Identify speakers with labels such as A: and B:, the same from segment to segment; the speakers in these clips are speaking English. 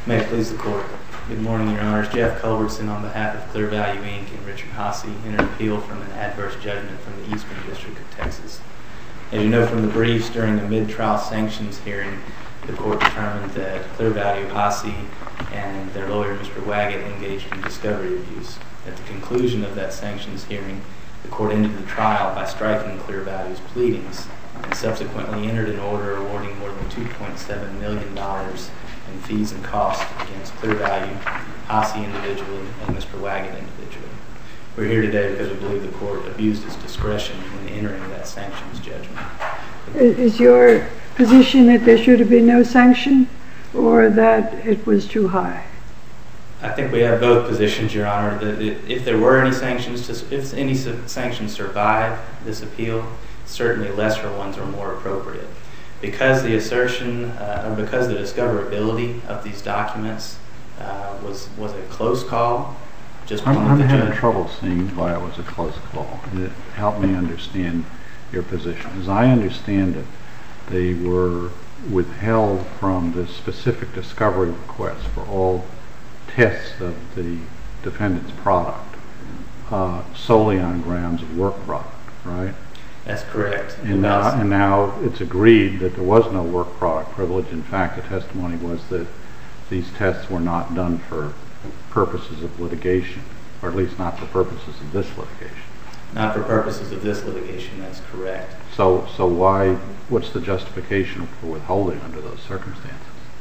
A: May it please the Court. Good morning, Your Honors. Jeff Culbertson on behalf of Clear Value, Inc. and Richard Hasse in an appeal from an adverse judgment from the Eastern District of Texas. As you know from the briefs, during a mid-trial sanctions hearing, the Court determined that Clear Value, Hasse, and their lawyer, Mr. Waggett, engaged in discovery abuse. At the conclusion of that sanctions hearing, the Court ended the trial by striking Clear Value's pleadings and subsequently entered an order awarding more than $2.7 million in fees and costs against Clear Value, Hasse individually, and Mr. Waggett individually. We're here today because we believe the Court abused its discretion in entering that sanctions judgment.
B: Is your position that there should have been no sanction, or that it was too high?
A: I think we have both positions, Your Honor. That if there were any sanctions, if any sanctions survive this appeal, certainly lesser ones are more appropriate. Because the assertion, or because the discoverability of these documents was a close call,
C: I'm having trouble seeing why it was a close call. Help me understand your position. As I understand it, they were withheld from the specific discovery request for all tests of the defendant's product solely on grounds of work product, right?
A: That's correct.
C: And now it's agreed that there was no work product privilege. In fact, the testimony was that these tests were not done for purposes of litigation, or at least not for purposes of this litigation.
A: Not for purposes of this litigation, that's correct.
C: So what's the justification for withholding under those circumstances?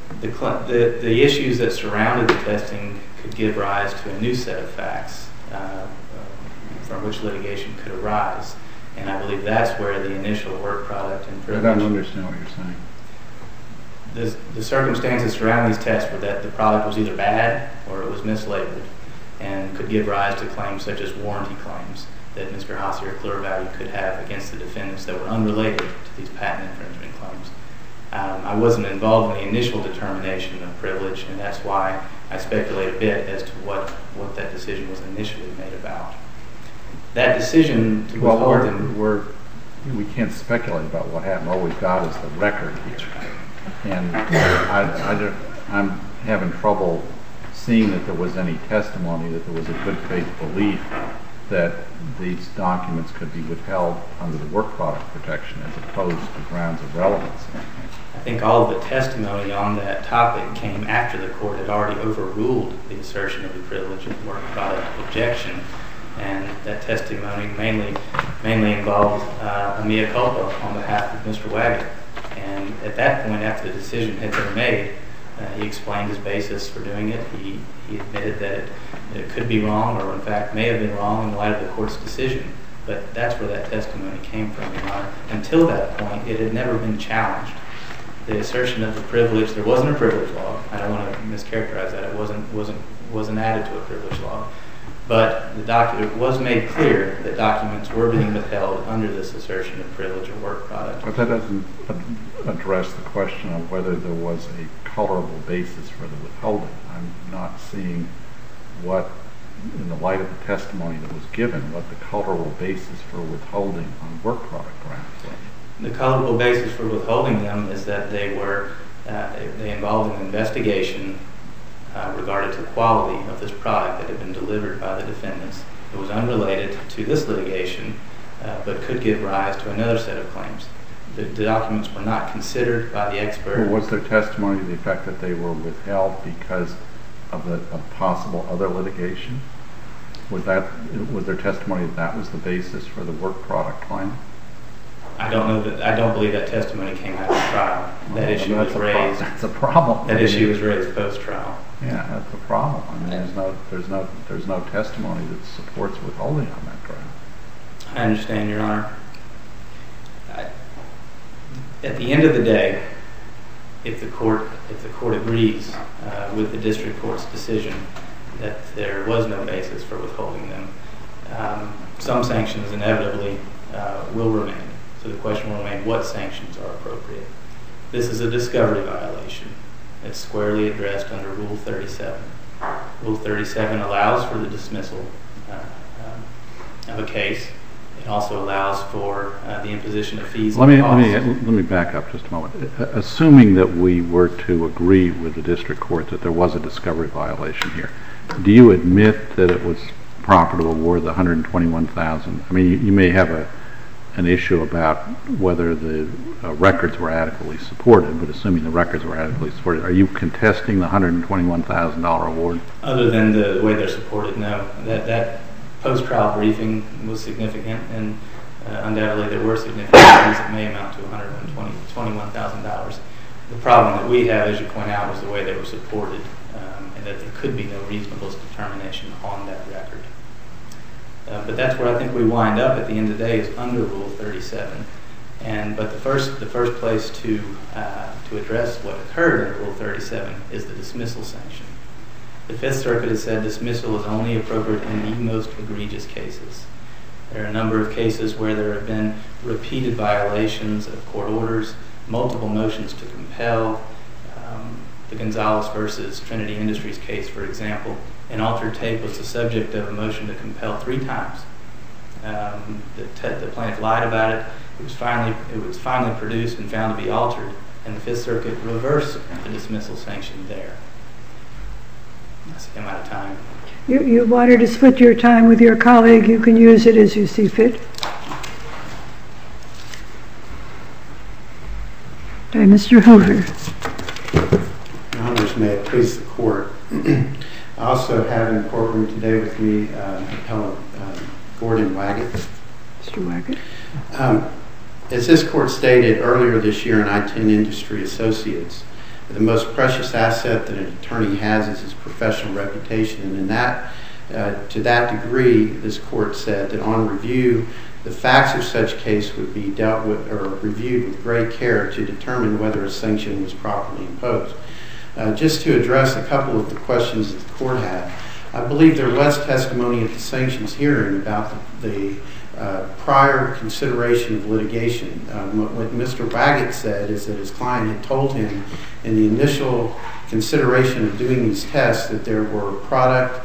A: The issues that surrounded the testing could give rise to a new set of facts from which litigation could arise. And I believe that's where the initial work product and privilege...
C: I don't understand what you're saying.
A: The circumstances surrounding these tests were that the product was either bad or it was mislabeled, and could give rise to claims such as warranty claims that Mr. Hasse or Clear Value could have against the defendants that were unrelated to these patent infringement claims. I wasn't involved in the initial determination of privilege, and that's why I speculate a bit as to what that decision was initially made about. That decision to withhold them...
C: We can't speculate about what happened. All we've got is the record here. And I'm having trouble seeing that there was any testimony, that there was a good faith belief that these documents could be withheld under the work product protection as opposed to grounds of relevance.
A: I think all of the testimony on that topic came after the Court had already overruled the assertion of the privilege of the work product objection. And that testimony mainly involved a mea culpa on behalf of Mr. Waggett. And at that point, after the decision had been made, he explained his basis for doing it. He admitted that it could be wrong, or in fact may have been wrong in light of the Court's decision. But that's where that testimony came from, Your Honor. Until that point, it had never been challenged. The assertion of the privilege, there wasn't a privilege law. I don't want to mischaracterize that. It wasn't added to a privilege law. But it was made clear that documents were being withheld under this assertion of privilege of work product.
C: But that doesn't address the question of whether there was a colorable basis for the withholding. I'm not seeing what, in the light of the testimony that was given, what the colorable basis for withholding on work product grounds was.
A: The colorable basis for withholding them is that they involved an investigation regarding the quality of this product that had been delivered by the defendants. It was unrelated to this litigation, but could give rise to another set of claims. The documents were not considered by the expert.
C: Well, was there testimony to the effect that they were withheld because of possible other litigation? Was there testimony that was the basis for the work product claim?
A: I don't believe that testimony came out of the trial. That issue was raised.
C: That's a problem.
A: That issue was raised post-trial.
C: Yeah, that's a problem. I mean, there's no testimony that supports withholding on that ground.
A: I understand, Your Honor. At the end of the day, if the court agrees with the district court's decision that there was no basis for withholding them, some sanctions inevitably will remain. So the question will remain, what sanctions are appropriate? This is a discovery violation. It's squarely addressed under Rule 37. Rule 37 allows for the dismissal of a case It also allows for the imposition of fees
C: Let
A: and costs.
C: me back up just a moment. Assuming that we were to agree with the district court that there was a discovery violation here, do you admit that it was proper to award the $121,000? I mean, you may have an issue about whether the records were adequately supported, but assuming the records were adequately supported, are you contesting the $121,000 award?
A: Other than the way they're supported, no. That post-trial briefing was significant, and undoubtedly there were significant fees that may amount to $121,000. The problem that we have, as you point out, was the way they were supported, and that there could be no reasonable determination on that record. But that's where I think we wind up at the end of the day, is under Rule 37. But the first place to address what occurred under Rule 37 is the dismissal sanction. The Fifth Circuit has said dismissal is only appropriate in the most egregious cases. There are a number of cases where there have been repeated violations of court orders, multiple motions to compel. The Gonzalez versus Trinity Industries case, for example, an altered tape was the subject of a motion to compel 3 times. The plaintiff lied about it. It was finally produced and found to be altered, and the Fifth Circuit reversed the dismissal sanction there. I see I'm out of time.
B: You wanted to split your time with your colleague. You can use it as you see fit. Okay, Mr. Hoover.
D: Your Honors, may it please the Court. I also have in the courtroom today with me Appellant Gordon Waggett.
B: Mr. Waggett.
D: As this Court stated earlier this year in I-10 Industry Associates, the most precious asset that an attorney has is his professional reputation, and to that degree, this Court said that on review, the facts of such case would be dealt with or reviewed with great care to determine whether a sanction was properly imposed. Just to address a couple of the questions that the Court had, I believe there was testimony at the sanctions hearing about the prior consideration of litigation. What Mr. Waggett said is that his client had told him in the initial consideration of doing these tests that there were product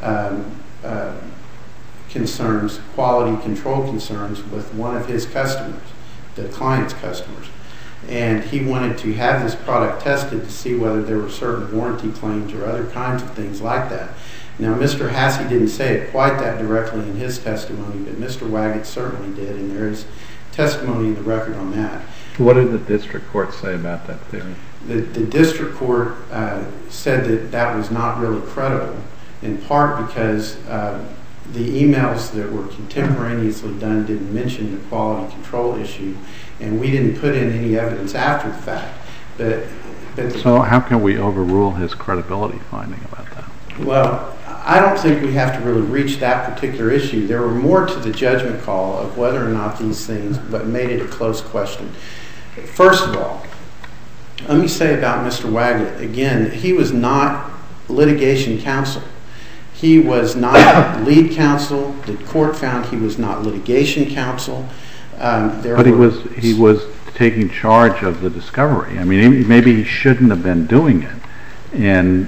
D: concerns, quality control concerns with one of his customers, the client's customers. And he wanted to have this product tested to see whether there were certain warranty claims or other kinds of things like that. Now, Mr. Hasse didn't say it quite that directly in his testimony, but Mr. Waggett certainly did, and there is testimony in the record on that.
C: What did the district court say about that theory?
D: The district court said that that was not really credible, in part because the emails that were contemporaneously done didn't mention the quality control issue, and we didn't put in any evidence after the fact.
C: So how can we overrule his credibility finding about that?
D: Well, I don't think we have to really reach that particular issue. There were more to the judgment call of whether or not these things made it a close question. First of all, let me say about Mr. Waggett, again, he was not litigation counsel. He was not lead counsel. The court found he was not litigation counsel.
C: But he was taking charge of the discovery. I mean, maybe he shouldn't have been doing it, and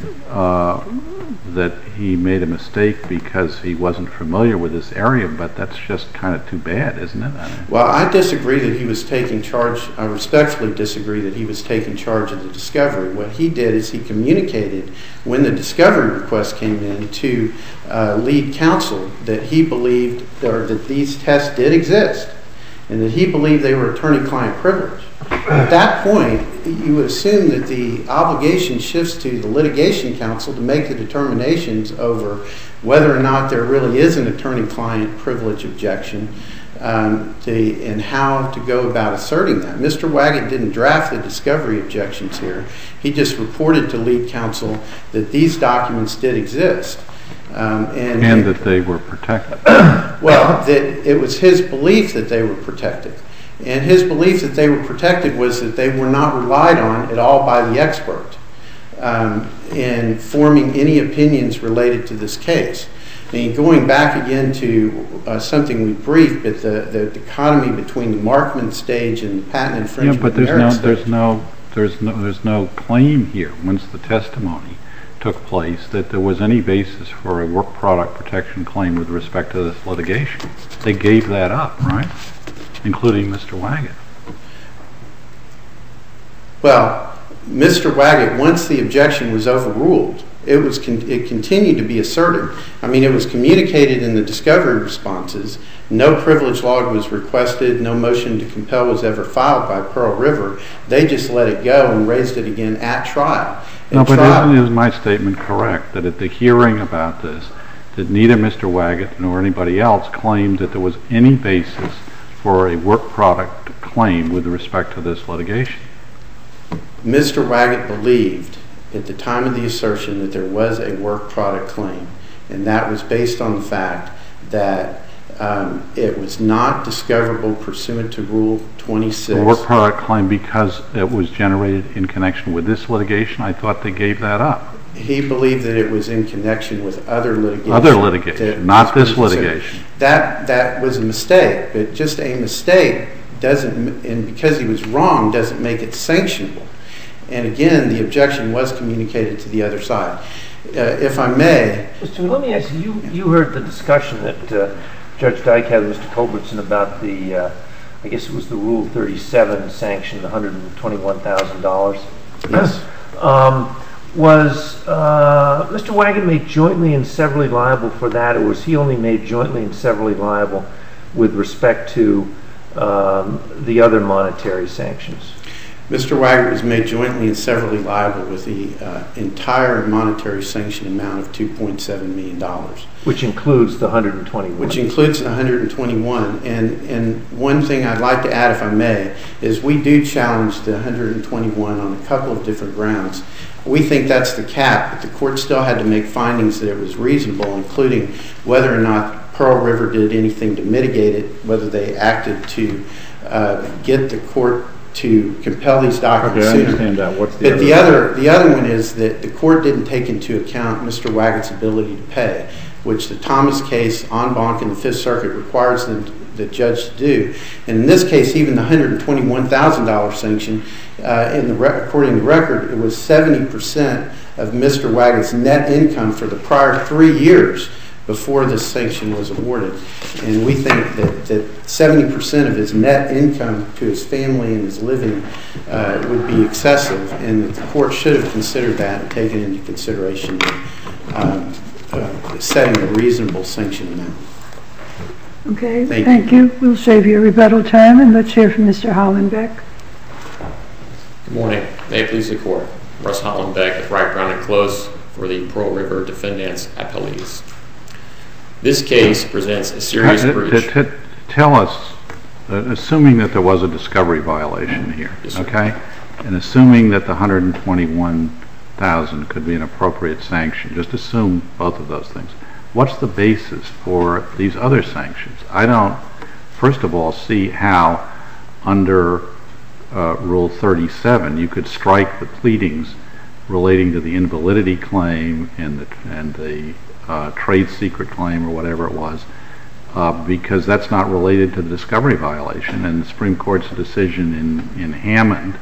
C: that he made a mistake because he wasn't familiar with this area, but that's just kind of too bad, isn't it?
D: Well, I disagree that he was taking charge. I respectfully disagree that he was taking charge of the discovery. What he did is he communicated when the discovery request came in to lead counsel that he believed or that these tests did exist and that he believed they were attorney-client privilege. At that point, you would assume that the obligation shifts to the litigation counsel to make the determinations over whether or not there really is an attorney-client privilege objection and how to go about asserting that. Mr. Waggett didn't draft the discovery objections here. He just reported to lead counsel that these documents did exist.
C: And that they were protected.
D: Well, that it was his belief that they were protected. And his belief that they were protected was that they were not relied on at all by the expert in forming any opinions related to this case. I mean, going back again to something we briefed, but the dichotomy between the Markman stage and the patent infringement.
C: Yeah, but there's no claim here once the testimony took place that there was any basis for a work product protection claim with respect to this litigation. They gave that up, right? Including Mr. Waggett.
D: Well, Mr. Waggett, once the objection was overruled, it continued to be asserted. I mean, it was communicated in the discovery responses. No privilege log was requested. No motion to compel was ever filed by Pearl River. They just let it go and raised it again at trial.
C: No, but isn't my statement correct that at the hearing about this, that neither Mr. Waggett nor anybody else claimed that there was any basis for a work product claim with respect to this litigation?
D: Mr. Waggett believed at the time of the assertion that there was a work product claim, and that was based on the fact that it was not discoverable pursuant to Rule 26.
C: A work product claim because it was generated in connection with this litigation? I thought they gave that up.
D: He believed that it was in connection with other litigation.
C: Other litigation, not this litigation.
D: That was a mistake, but just a mistake doesn't, and because he was wrong, doesn't make it sanctionable. And again, the objection was communicated to the other side. If I may...
E: Mr. Let me ask you, you heard the discussion that Judge Dyke had with Mr. Culbertson about the, I guess it was the Rule 37 sanction, the $121,000.
D: Yes.
E: Was Mr. Waggett made jointly and severally liable for that, or was he only made jointly and severally liable with respect to the other monetary sanctions?
D: Mr. Waggett was made jointly and severally liable with the entire monetary sanction amount of $2.7 million.
E: Which includes the 121.
D: Which includes the 121. And one thing I'd like to add, if I may, is we do challenge the 121 on a couple of different grounds. We think that's the cap, but the court still had to make findings that it was reasonable, including whether or not Pearl River did anything to mitigate it, whether they acted to get the court to compel these documents sooner.
C: Okay, I understand that. What's the
D: but the other one is that the court didn't take into account Mr. Waggett's ability to pay, which the Thomas case, en banc in the Fifth Circuit, requires the judge to do. And in this case, even the $121,000 sanction, according to the record, it was 70% of Mr. Waggett's net income for the prior 3 years before this sanction was awarded. And we think that 70% of his net income to his family and his living would be excessive, and that the court should have considered that and taken into consideration setting a reasonable sanction amount.
B: Okay,
D: Thank
B: you. We'll save you rebuttal time, and let's hear from Mr. Hollenbeck.
F: Good morning. May it please the Court. Russ Hollenbeck with Wright, Brown & Close for the Pearl River Defendants Appellees. This case presents a serious breach.
C: Tell us, assuming that there was a discovery violation here,
F: Yes, sir.
C: okay, and assuming that the $121,000 could be an appropriate sanction, just assume both of those things. What's the basis for these other sanctions? I don't, first of all, see how under Rule 37 you could strike the pleadings relating to the invalidity claim and the trade secret claim or whatever it was, because that's not related to the discovery violation. And the Supreme Court's decision in Hammond,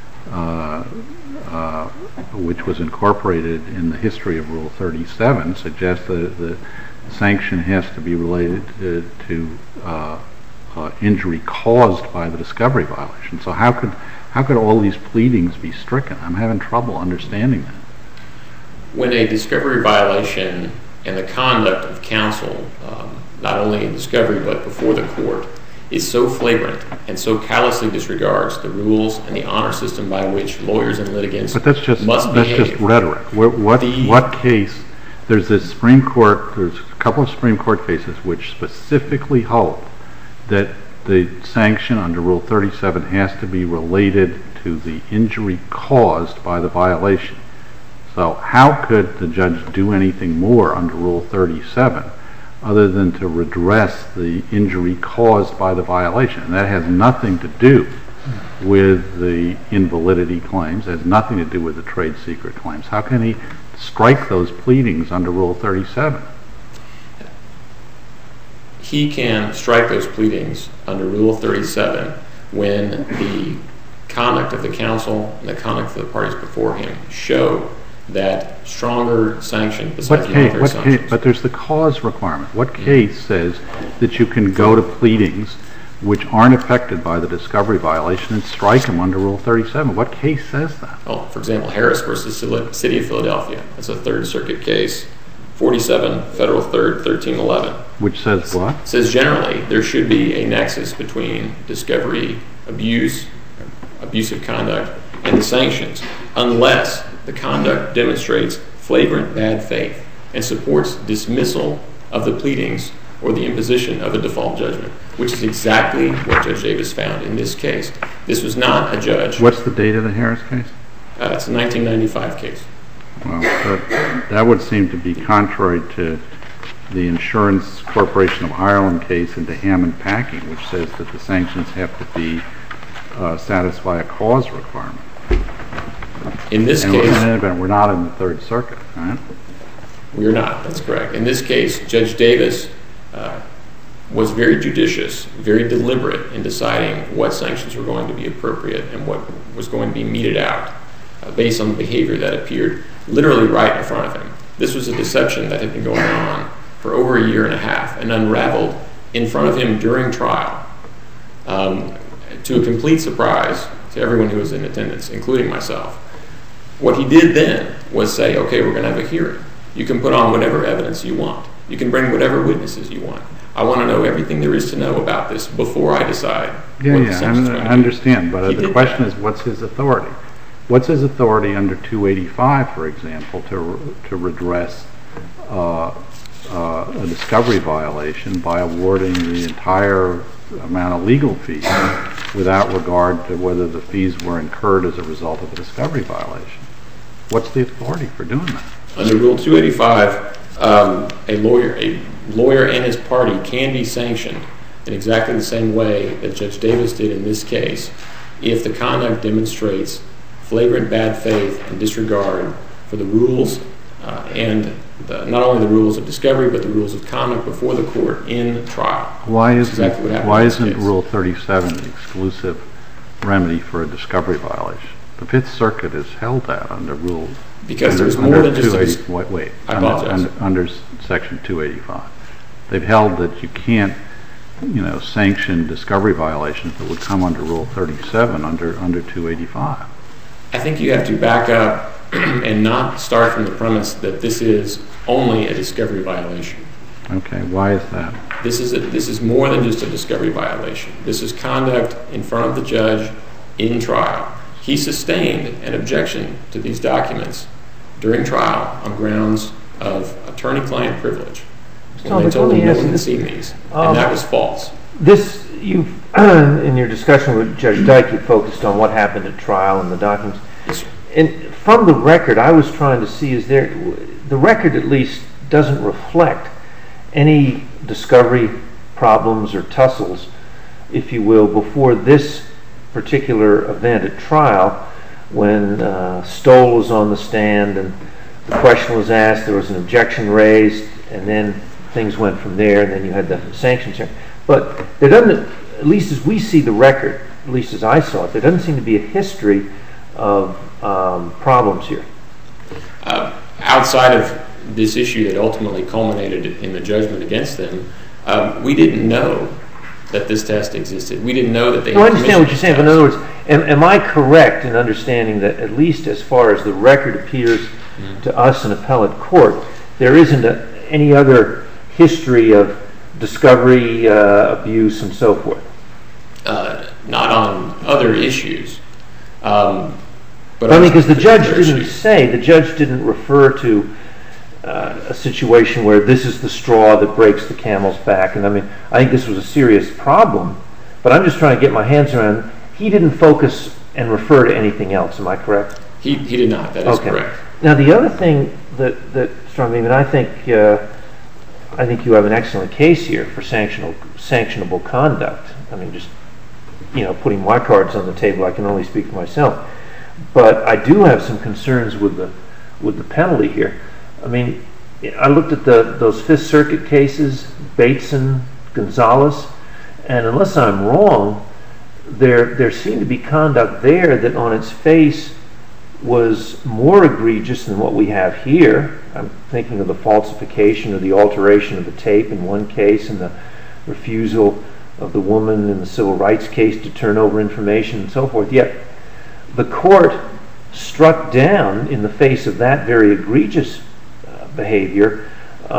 C: which was incorporated in the history of Rule 37, suggests that the sanction has to be related to injury caused by the discovery violation. So how could all these pleadings be stricken? I'm having trouble understanding that.
F: When a discovery violation and the conduct of counsel, not only in discovery but before the court, is so flagrant and so callously disregards the rules and the honor system by which lawyers and litigants must behave.
C: But that's just rhetoric. What case? There's a couple of Supreme Court cases which specifically hold that the sanction under Rule 37 has to be related to the injury caused by the violation. So how could the judge do anything more under Rule 37 other than to redress the injury caused by the violation? And that has nothing to do with the invalidity claims, has nothing to do with the trade secret claims. How can he strike those pleadings under Rule 37?
F: He can strike those pleadings under Rule 37 when the conduct of the counsel and the conduct of the parties before him show that stronger sanction besides monetary sanctions.
C: But there's the cause requirement. What case says that you can go to pleadings which aren't affected by the discovery violation and strike them under Rule 37? What case says that?
F: Well, for example, Harris versus City of Philadelphia. That's a Third Circuit case, 47 Federal 3rd, 1311.
C: Which says what?
F: It says generally there should be a nexus between discovery abuse, abusive conduct, and the sanctions, unless the conduct demonstrates flagrant bad faith and supports dismissal of the pleadings or the imposition of a default judgment, which is exactly what Judge Davis found in this case. This was not a judge.
C: What's the date of the Harris case?
F: It's a 1995 case.
C: Well, that would seem to be contrary to the Insurance Corporation of Ireland case and to Hammond Packing, which says that the sanctions have to be satisfy a cause requirement.
F: In this case,
C: we're not in the Third Circuit, right?
F: We are not. That's correct. In this case, Judge Davis was very judicious, very deliberate in deciding what sanctions were going to be appropriate and what was going to be meted out based on the behavior that appeared literally right in front of him. This was a deception that had been going on for over a year and a half and unraveled in front of him during trial, to a complete surprise to everyone who was in attendance, including myself. What he did then was say, okay, we're going to have a hearing. You can put on whatever evidence you want. You can bring whatever witnesses you want. I want to know everything there is to know about this before I decide what the sanctions are going to be.
C: I understand, but the question is, what's his authority? What's his authority under 285, for example, to redress a discovery violation by awarding the entire amount of legal fees without regard to whether the fees were incurred as a result of a discovery violation? What's the authority for doing that?
F: Under Rule 285, a lawyer and his party can be sanctioned in exactly the same way that Judge Davis did in this case if the conduct demonstrates flagrant bad faith and disregard for the rules and not only the rules of discovery but the rules of conduct before the court in trial.
C: Why isn't Rule 37 the exclusive remedy for a discovery violation? The Fifth Circuit has held that under Rule.
F: Because there's more than just
C: under Section 285. They've held that you can't, sanction discovery violations that would come under Rule 37 under 285.
F: I think you have to back up and not start from the premise that this is only a discovery violation.
C: Okay, why is that?
F: This is more than just a discovery violation. This is conduct in front of the judge in trial. He sustained an objection to these documents during trial on grounds of attorney-client privilege. And they told him no one had seen these, and that was false.
E: In your discussion with Judge Dyke, you focused on what happened at trial and the documents.
F: Yes, sir.
E: And from the record, I was trying to see, the record at least doesn't reflect any discovery problems or tussles, if you will, before this particular event at trial when Stoll was on the stand and the question was asked, there was an objection raised, and then things went from there, and then you had the sanctions hearing. But there doesn't, at least as we see the record, at least as I saw it, there doesn't seem to be a history of problems here.
F: Outside of this issue that ultimately culminated in the judgment against them, we didn't know that this test existed. We didn't know that they had
E: I understand what you're saying, but in other words, am I correct in understanding that at least as far as the record appears to us in appellate court, there isn't any other history of discovery, abuse, and so forth?
F: Not on other issues.
E: But because the judge didn't refer to a situation where this is the straw that breaks the camel's back. And I think this was a serious problem, but I'm just trying to get my hands around. He didn't focus and refer to anything else. Am I correct?
F: He did not. That is correct.
E: Now the other thing that struck me, and I think you have an excellent case here for sanctionable conduct. Just putting my cards on the table, I can only speak for myself. But I do have some concerns with the penalty here. I looked at those Fifth Circuit cases, Bateson, Gonzalez, and unless I'm wrong, there seemed to be conduct there that on its face was more egregious than what we have here. I'm thinking of the falsification or the alteration of the tape in one case, and the refusal of the woman in the civil rights case to turn over information and so forth. Yet the court struck down, in the face of that very egregious behavior,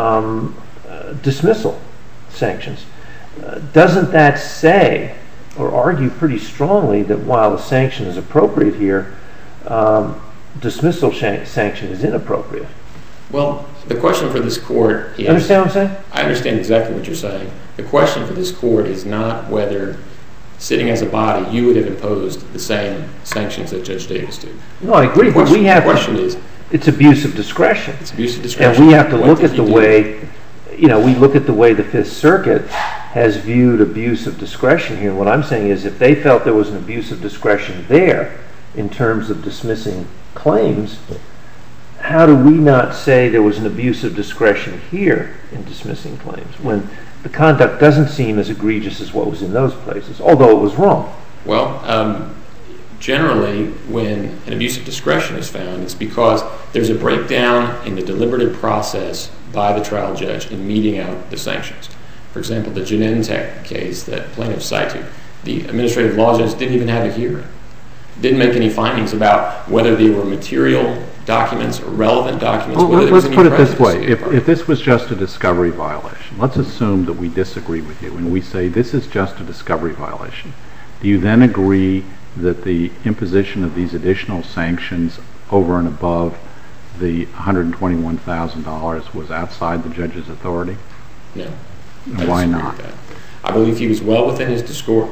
E: dismissal sanctions. Doesn't that say or argue pretty strongly that while the sanction is appropriate here, dismissal sanction is inappropriate?
F: Well, the question for this court is...
E: Understand what I'm saying?
F: I understand exactly what you're saying. The question for this court is not whether, sitting as a body, you would have imposed the same sanctions that Judge Davis did.
E: No, I agree, but we have
F: the question is...
E: It's abuse of discretion.
F: It's abuse of discretion.
E: And we have to look at the way, we look at the way the Fifth Circuit has viewed abuse of discretion here. And what I'm saying is, if they felt there was an abuse of discretion there in terms of dismissing claims, how do we not say there was an abuse of discretion here in dismissing claims when the conduct doesn't seem as egregious as what was in those places, although it was wrong?
F: Well, generally, when an abuse of discretion is found, it's because there's a breakdown in the deliberative process by the trial judge in meting out the sanctions. For example, the Genentech case that plaintiffs cite to, the administrative law judge didn't even have a hearing, didn't make any findings about whether they were material documents or relevant documents.
C: Well, let's put it this way. If this was just a discovery violation, let's assume that we disagree with you and we say this is just a discovery violation. Do you then agree that the imposition of these additional sanctions over and above the $121,000 was outside the judge's authority?
F: No.
C: Why not?
F: I believe he was well within his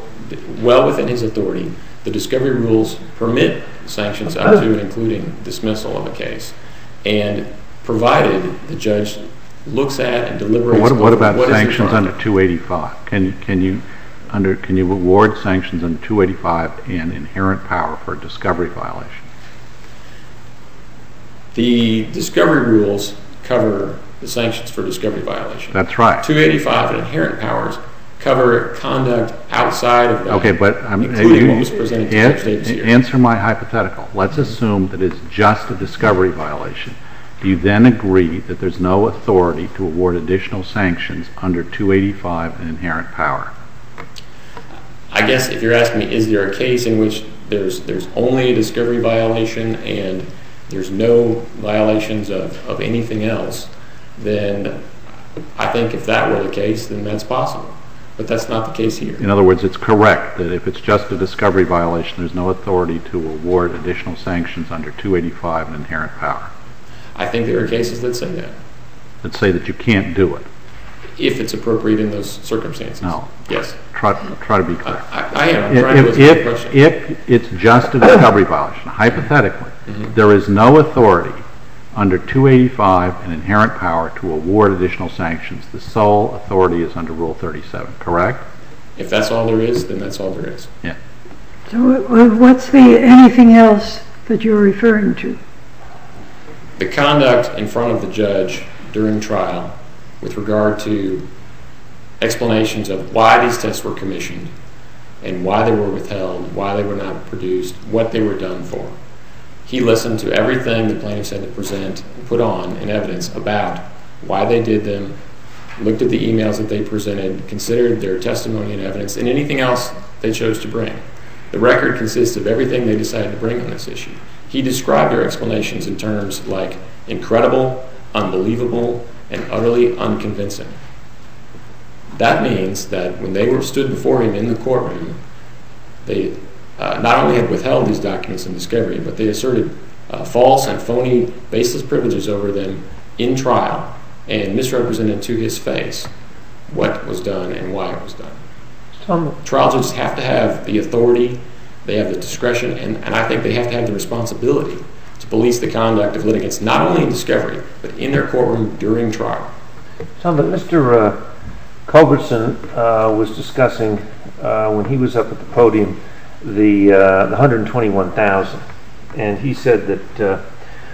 F: authority. The discovery rules permit sanctions up to and including dismissal of a case, and provided the judge looks at and deliberates.
C: What about sanctions under 285? Can you award sanctions under 285 and inherent power for a discovery violation?
F: The discovery rules cover the sanctions for discovery violation.
C: That's right.
F: 285 and inherent powers cover conduct outside of that.
C: Okay, but
F: including what was presented to Judge Davis here.
C: Answer my hypothetical. Let's assume that it's just a discovery violation. Do you then agree that there's no authority to award additional sanctions under 285 and inherent power?
F: I guess if you're asking me, is there a case in which there's only a discovery violation and there's no violations of anything else, then I think if that were the case, then that's possible. But that's not the case here.
C: In other words, it's correct that if it's just a discovery violation, there's no authority to award additional sanctions under 285 and inherent power.
F: I think there are cases that say that.
C: That say that you can't do it.
F: If it's appropriate in those circumstances.
C: No.
F: Yes.
C: Try to be clear.
F: I am. I'm trying to listen to the question.
C: If it's just a discovery violation, hypothetically, there is no authority under 285 and inherent power to award additional sanctions. The sole authority is under Rule 37, correct?
F: If that's all there is, then that's all there is.
C: Yeah.
B: So what's the anything else that you're referring to?
F: The conduct in front of the judge during trial with regard to explanations of why these tests were commissioned and why they were withheld, why they were not produced, what they were done for. He listened to everything the plaintiffs had to present and put on in evidence about why they did them, looked at the emails that they presented, considered their testimony and evidence, and anything else they chose to bring. The record consists of everything they decided to bring on this issue. He described their explanations in terms like incredible, unbelievable, and utterly unconvincing. That means that when they were stood before him in the courtroom, they not only had withheld these documents in discovery, but they asserted false and phony, baseless privileges over them in trial and misrepresented to his face what was done and why it was done. Trial judges have to have the authority, they have the discretion, and I think they have to have the responsibility to police the conduct of litigants, not only in discovery, but in their courtroom during trial.
E: Tom, but Mr. Culbertson was discussing, when he was up at the podium, the $121,000, and he said that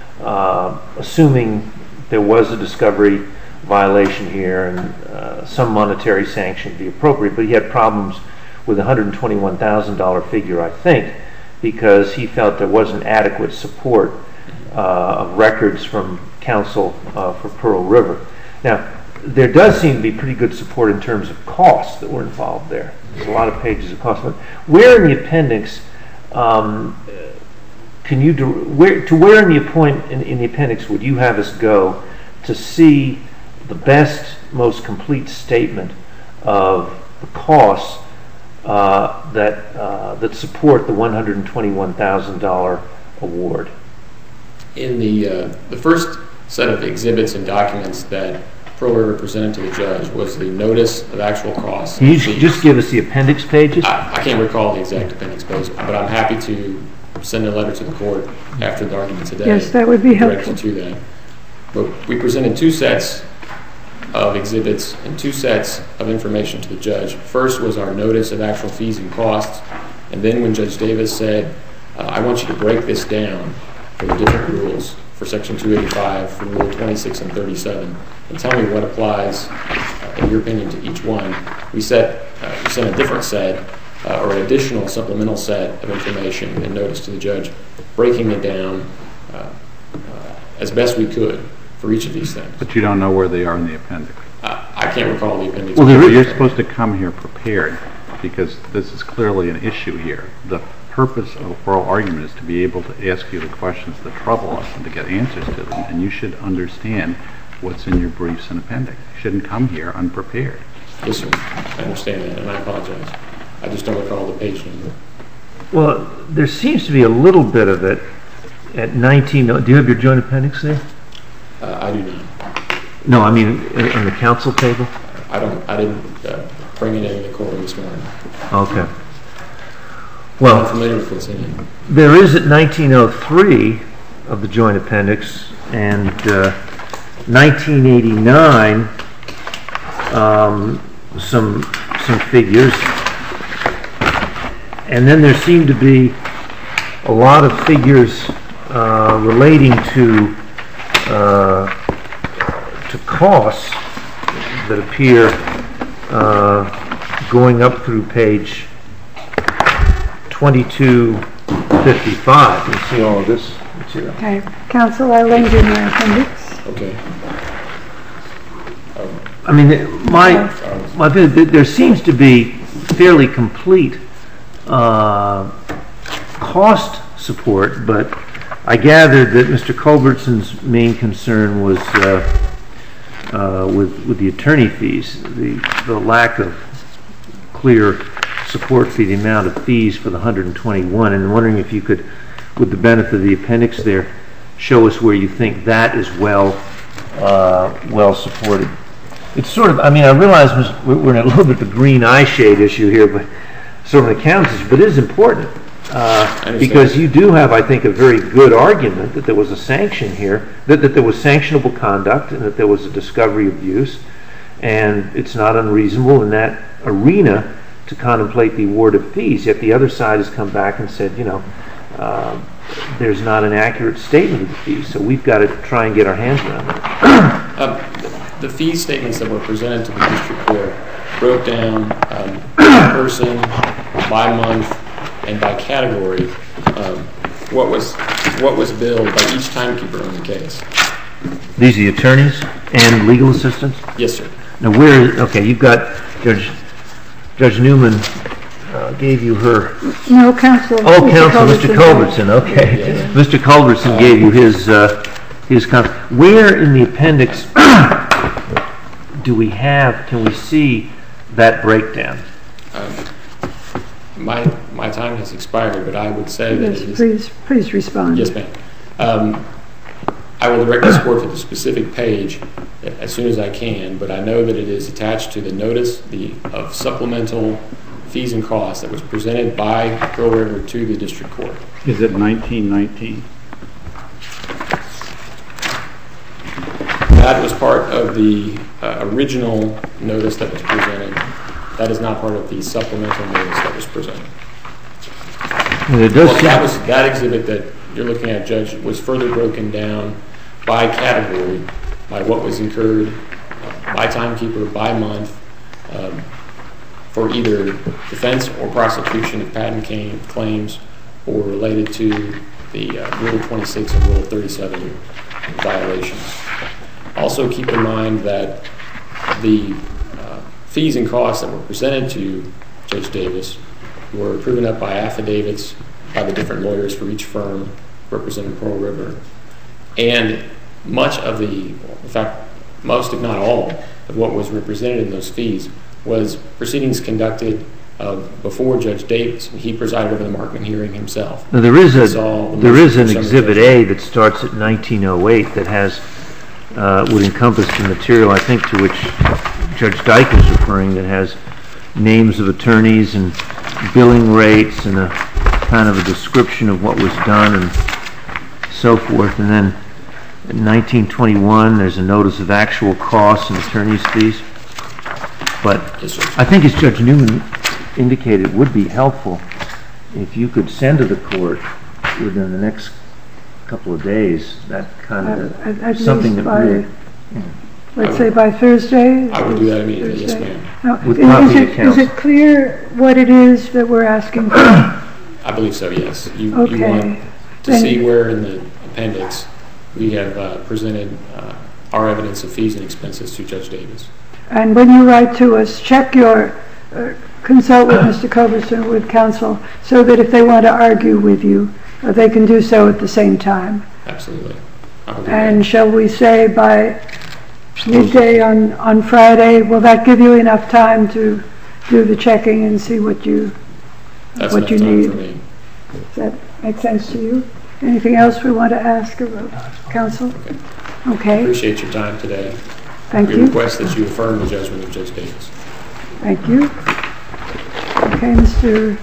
E: assuming there was a discovery violation here and some monetary sanction would be appropriate, but he had problems with the $121,000 figure, I think, because he felt there wasn't adequate support of records from counsel for Pearl River. Now, there does seem to be pretty good support in terms of costs that were involved there. There's a lot of pages of costs. But where in the appendix where in the appendix would you have us go to see the best, most complete statement of the costs that support the $121,000 award?
F: In the first set of exhibits and documents that Pearl River presented to the judge was the notice of actual costs.
E: Can you just give us the appendix pages?
F: I can't recall the exact appendix page, but I'm happy to send a letter to the court after the argument today.
B: Yes, that would be helpful.
F: To that. But we presented two sets of exhibits and two sets of information to the judge. First was our notice of actual fees and costs, and then when Judge Davis said, I want you to break this down for the different rules, for Section 285, for Rule 26 and 37, and tell me what applies, in your opinion, to each one. We sent a different set, or an additional supplemental set of information and notice to the judge, breaking it down as best we could for each of these things.
C: But you don't know where they are in the appendix.
F: I can't recall the appendix.
C: Well, you're supposed to come here prepared, because this is clearly an issue here. The purpose of oral argument is to be able to ask you the questions that trouble us and to get answers to them, and you should understand what's in your briefs and appendix. You shouldn't come here unprepared.
F: Yes, sir. I understand that, and I apologize. I just don't recall the page number.
E: Well, there seems to be a little bit of it at 19. Do you have your joint appendix there?
F: I do not.
E: No, I mean on the council table.
F: I didn't bring it in the courtroom this morning.
E: Okay.
F: I'm
E: Well,
F: familiar with what's in it.
E: there is at 1903 of the joint appendix and 1989 some figures, and then there seem to be a lot of figures relating to costs that appear going up through page 2255. You see all of this material.
B: Okay, counsel, I'll lend you my appendix.
F: Okay.
E: I mean, there seems to be fairly complete cost support, but I gathered that Mr. Culbertson's main concern was with the attorney fees, the lack of clear support for the amount of fees for the 121, and I'm wondering if you could, with the benefit of the appendix there, show us where you think that is well supported. It's sort of, I mean, I realize we're in a little bit of a green eye shade issue here, but sort of an accounts issue, but it is important because you do have, I think, a very good argument that there was a sanction here, that there was sanctionable conduct and that there was a discovery of use, and it's not unreasonable in that arena to contemplate the award of fees, yet the other side has come back and said, there's not an accurate statement of the fees, so we've got to try and get our hands around it.
F: The fee statements that were presented to the district court broke down by person, by month, and by category what was billed by each timekeeper on the case.
E: These are the attorneys and legal assistants?
F: Yes, sir.
E: Now you've got Judge Newman gave you her...
B: No, counsel.
E: Oh, counsel, Mr. Culbertson, okay.
F: Yes.
E: Mr. Culbertson gave you his where in the appendix can we see that breakdown?
F: My time has expired, but I would say that it is...
B: Please respond.
F: Yes, ma'am. I will direct this court to the specific page as soon as I can, but I know that it is attached to the notice of supplemental fees and costs that was presented by Pearl River to the district court.
C: Is it 1919?
F: That was part of the original notice that was presented. That is not part of the supplemental notice that was presented. That exhibit that you're looking at, Judge, was further broken down by category, by what was incurred by timekeeper, by month, for either defense or prosecution of patent claims or related to the Rule 26 and Rule 37 violations. Also keep in mind that the fees and costs that were presented to Judge Davis were proven up by affidavits by the different lawyers for each firm representing Pearl River. And much of in fact, most if not all, of what was represented in those fees was proceedings conducted before Judge Davis. He presided over the Markman hearing himself.
E: Now, there is an Exhibit A that starts at 1908 that has would encompass the material, I think, to which Judge Dyke is referring, that has names of attorneys and billing rates and a kind of a description of what was done and so forth. And then in 1921, there's a notice of actual costs and attorney's fees. But I think, as Judge Newman indicated, it would be helpful if you could send to the court within the next couple of days that kind of something that
B: by, let's say by Thursday.
F: I would do that immediately. Yes, ma'am.
B: Now,
E: With copy of
B: is it clear what it is that we're asking for?
F: I believe so, yes. You want to see where in the appendix we have presented our evidence of fees and expenses to Judge Davis.
B: And when you write to us, check your, consult with Mr. Culbertson, with counsel, so that if they want to argue with you, they can do so at the same time.
F: Absolutely.
B: And shall we say by midday on Friday, will that give you enough time to do the checking and see what you
F: That's
B: what you
F: enough time
B: need?
F: for me.
B: Does that make sense to you? Anything else we want to ask of counsel? Okay.
F: Appreciate your time today.
B: Thank
F: We
B: you.
F: request that you affirm the judgment of Judge Davis.
B: Thank you. Okay, Mr.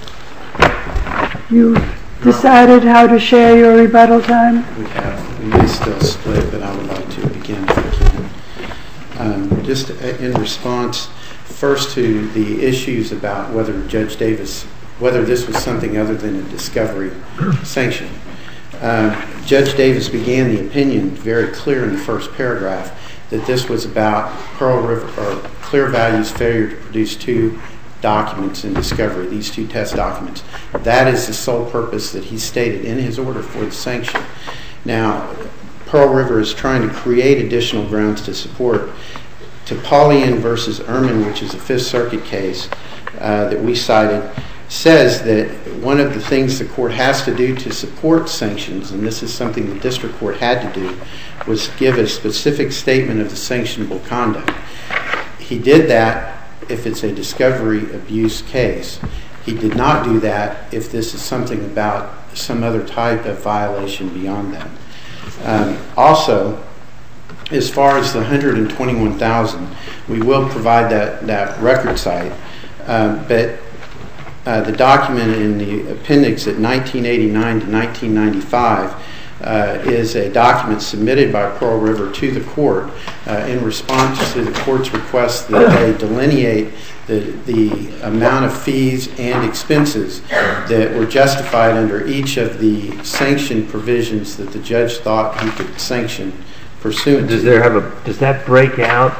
B: You decided how to share your rebuttal time?
D: We have. We may still split, but I would like to begin if we can. Just in response, first to the issues about whether Judge Davis, whether this was something other than a discovery sanction. Judge Davis began the opinion very clear in the first paragraph that this was about Pearl River or Clear Value's failure to produce two documents in discovery, these two test documents. That is the sole purpose that he stated in his order for the sanction. Now, Pearl River is trying to create additional grounds to support. Topalian versus Ehrman, which is a Fifth Circuit case that we cited, says that one of the things the court has to do to support sanctions, and this is something the district court had to do, was give a specific statement of the sanctionable conduct. He did that if it's a discovery abuse case. He did not do that if this is something about some other type of violation beyond that. Also, as far as the $121,000, we will provide that record site, but the document in the appendix at 1989 to 1995 is a document submitted by Pearl River to the court in response to the court's request that they delineate the amount of fees and expenses that were justified under each of the sanction provisions that the judge thought he could sanction pursuant to.
E: Does that break out?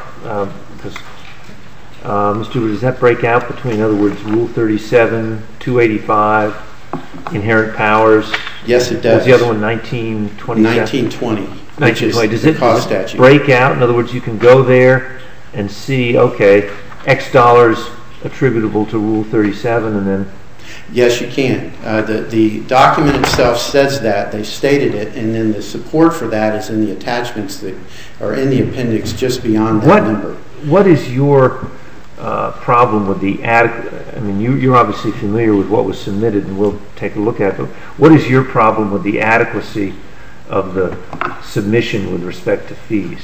E: Mr. Wood, does that break out between, in other words, Rule 37, 285, inherent powers?
D: Yes, it does.
E: What's the other one, 1927?
D: 1920.
E: 1920. Does it
D: statute.
E: Break out? In other words, you can go there and see, okay, X dollars attributable to Rule 37, and then...
D: Yes, you can. The document itself says that. They stated it, and then the support for that is in the attachments that are in the appendix just beyond that number.
E: What is your problem with the I mean, you're obviously familiar with what was submitted, and we'll take a look at it, but what is your problem with the adequacy of the submission with respect to fees?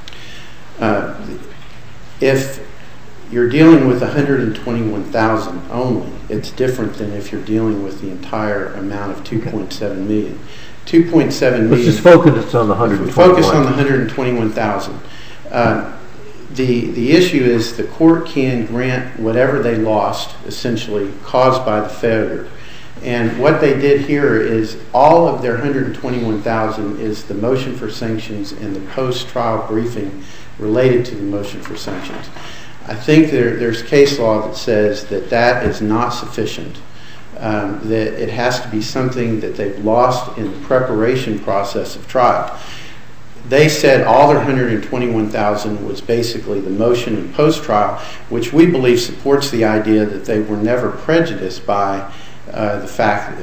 D: If you're dealing with $121,000 only, it's different than if you're dealing with the entire amount of $2.7 million. $2.7 million.
E: Let's just focus on the $121,000.
D: Focus on the $121,000. The issue is the court can grant whatever they lost, essentially, caused by the failure. And what they did here is all of their $121,000 is the motion for sanctions and the post-trial briefing related to the motion for sanctions. I think there's case law that says that that is not sufficient that it has to be something that they've lost in the preparation process of trial. They said all their $121,000 was basically the motion and post-trial, which we believe supports the idea that they were never prejudiced by the fact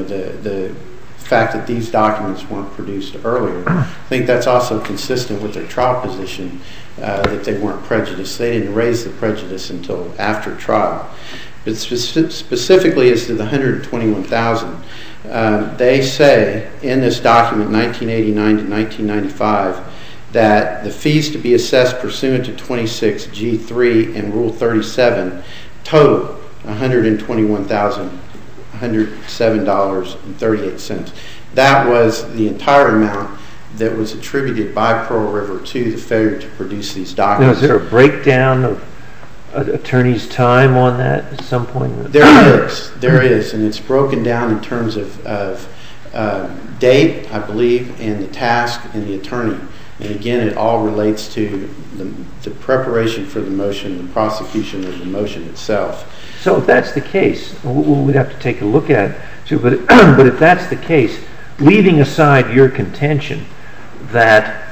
D: that these documents weren't produced earlier. I think that's also consistent with their trial position, that they weren't prejudiced. They didn't raise the prejudice until after trial. But specifically as to the $121,000, they say in this document, 1989 to 1995, that the fees to be assessed pursuant to 26G3 and Rule 37 total $121,107.38. That was the entire amount that was attributed by Pearl River to the failure to produce these documents.
E: Now, is there a breakdown of attorney's time on that at some point?
D: There is, and it's broken down in terms of date, I believe, and the task and the attorney. And again, it all relates to the preparation for the motion, the prosecution of the motion itself.
E: So if that's the case, we'd have to take a look at it. But if that's the case, leaving aside your contention that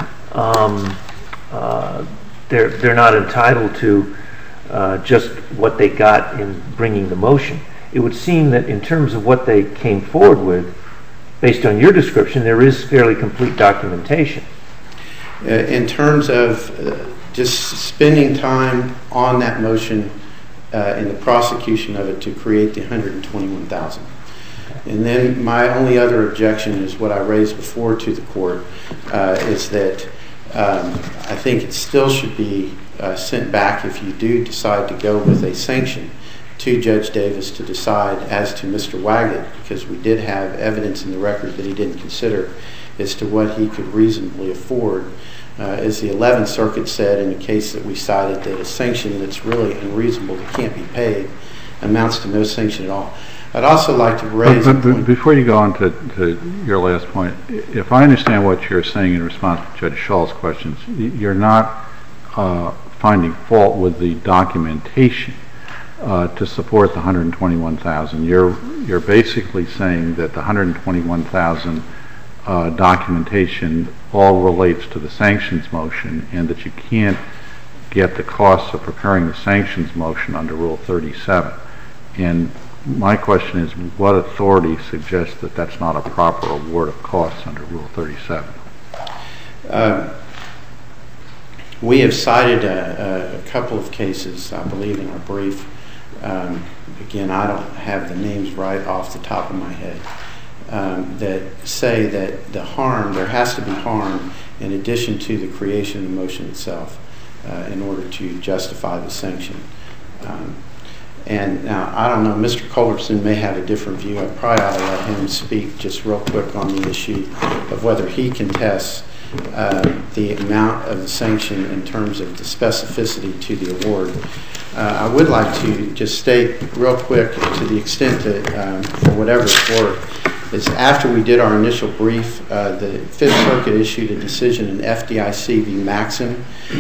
E: they're not entitled to just what they got in bringing the motion, it would seem that in terms of what they came forward with, based on your description, there is fairly complete documentation.
D: In terms of just spending time on that motion and the prosecution of it to create the $121,000. And then my only other objection is what I raised before to the court, is that I think it still should be sent back if you do decide to go with a sanction to Judge Davis to decide as to Mr. Waggett, because we did have evidence in the record that he didn't consider as to what he could reasonably afford. As the 11th Circuit said in the case that we cited, that a sanction that's really unreasonable, that can't be paid, amounts to no sanction at all. I'd also like to raise...
C: But before you go on to your last point, if I understand what you're saying in response to Judge Schall's questions, you're not finding fault with the documentation to support the $121,000. You're basically saying that the $121,000 documentation all relates to the sanctions motion, and that you can't get the costs of preparing the sanctions motion under Rule 37. And my question is, what authority suggests that that's not a proper award of costs under Rule 37?
D: We have cited a couple of cases, I believe, in our brief. Again, I don't have the names right off the top of my head, that say that there has to be harm in addition to the creation of the motion itself in order to justify the sanction. And now, I don't know, Mr. Culbertson may have a different view. I probably ought to let him speak just real quick on the issue of whether he contests the amount of the sanction in terms of the specificity to the award. I would like to just state real quick, to the extent that, for whatever it's worth, is after we did our initial brief, the Fifth Circuit issued a decision in FDIC v. Maxim,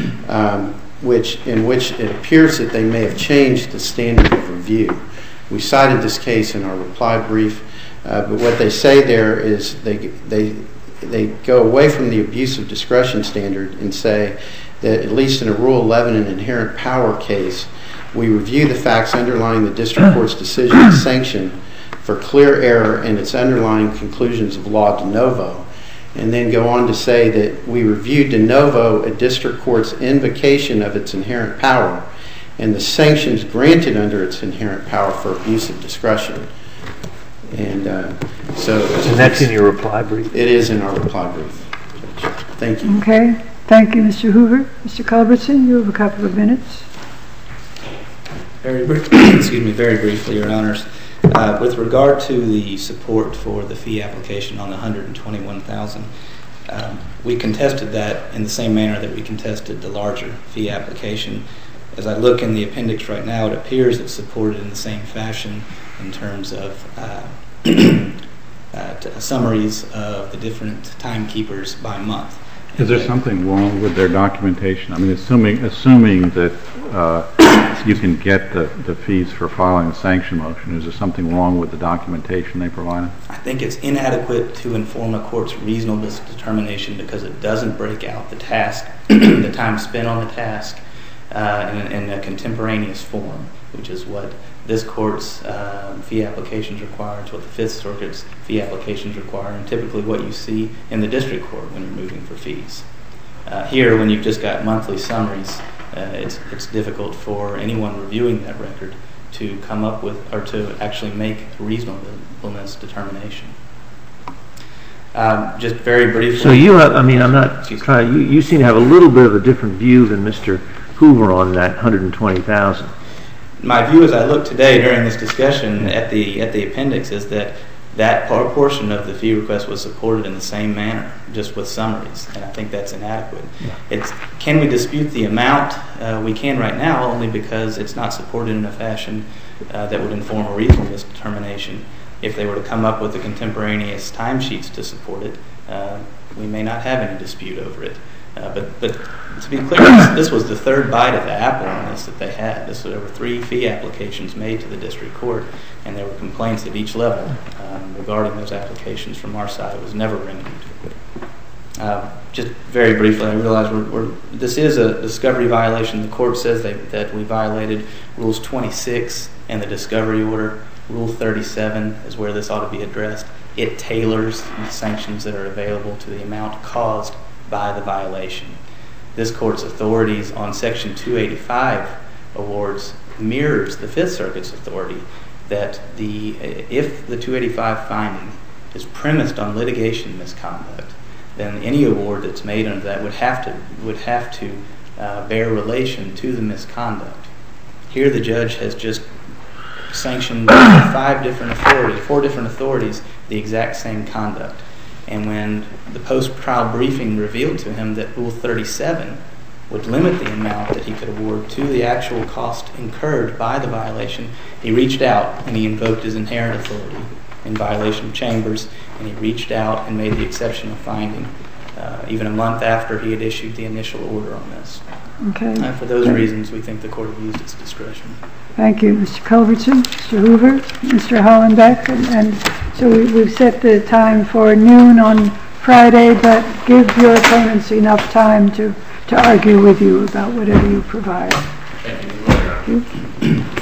D: in which it appears that they may have changed the standard of review. We cited this case in our reply brief, but what they say there is they go away from the abuse of discretion standard and say that, at least in a Rule 11 and inherent power case, we review the facts underlying the district court's decision to sanction for clear error in its underlying conclusions of law de novo, and then go on to say that we review de novo a district court's invocation of its inherent power and the sanctions granted under its inherent power for abuse of discretion. And
E: that's in your reply brief?
D: It is in our reply brief. Thank you.
B: Okay. Thank you, Mr. Hoover. Mr. Culbertson, you have a couple of minutes.
A: Very briefly, Your Honors. With regard to the support for the fee application on the $121,000, we contested that in the same manner that we contested the larger fee application. As I look in the appendix right now, it appears it's supported in the same fashion in terms of summaries of the different timekeepers by month.
C: Is there something wrong with their documentation? I mean, assuming that you can get the fees for filing a sanction motion, is there something wrong with the documentation they provided?
A: I think it's inadequate to inform a court's reasonableness determination because it doesn't break out the task, the time spent on the task, in a contemporaneous form, which is what this court's fee applications require, it's what the Fifth Circuit's fee applications require, and typically what you see in the district court when you're moving for fees. Here, when you've just got monthly summaries, it's difficult for anyone reviewing that record to come up with or to actually make a reasonableness determination. Just very briefly.
E: So you have, I mean, I'm not trying, you seem to have a little bit of a different view than Mr. Hoover on that $120,000.
A: My view as I look today during this discussion at the appendix is that portion of the fee request was supported in the same manner, just with summaries, and I think that's inadequate. Can we dispute the amount? We can right now, only because it's not supported in a fashion that would inform a reasonableness determination. If they were to come up with the contemporaneous timesheets to support it, we may not have any dispute over it. But to be clear, this was the third bite of the apple on this that they had. There were 3 fee applications made to the district court, and there were complaints at each level regarding those applications from our side. It was never renewed. Just very briefly, I realize this is a discovery violation. The court says that we violated Rules 26 and the discovery order. Rule 37 is where this ought to be addressed. It tailors the sanctions that are available to the amount caused by the violation. This court's authorities on Section 285 awards mirrors the Fifth Circuit's authority that if the 285 finding is premised on litigation misconduct, then any award that's made under that would have to bear relation to the misconduct. Here the judge has just sanctioned 4 different authorities the exact same conduct. And when the post-trial briefing revealed to him that Rule 37 would limit the amount that he could award to the actual cost incurred by the violation, he reached out and he invoked his inherent authority in violation of Chambers, and he reached out and made the exceptional finding even a month after he had issued the initial order on this.
B: Okay.
A: For those reasons, we think the court abused its discretion.
B: Thank you, Mr. Culbertson, Mr. Hoover, Mr. Hollenbeck, and so we've set the time for noon on Friday, but give your opponents enough time to argue with you about whatever you provide.
F: Thank you.